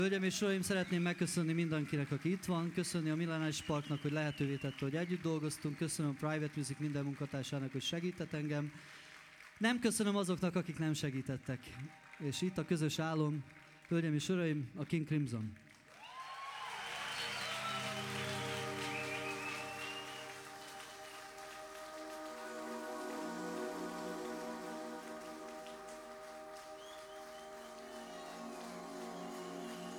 Hölgyeim és uraim, szeretném megköszönni mindenkinek, aki itt van, köszönni a Millenáris Parknak, hogy lehetővé tette, hogy együtt dolgoztunk, köszönöm a Private Music minden munkatársának, hogy segített engem. Nem köszönöm azoknak, akik nem segítettek. És itt a közös álom, hölgyeim és uraim, a King Crimson.